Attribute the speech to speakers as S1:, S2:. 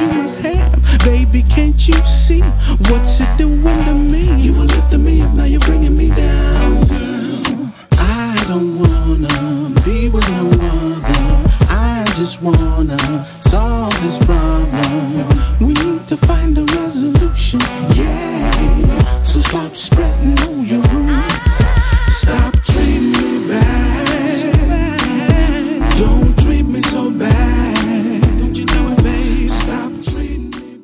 S1: you must have. Baby, can't you see what's it doing to me? You were lifting me up, now you're bringing me down, girl. I don't wanna be with no other. I just wanna solve this problem. We need to fight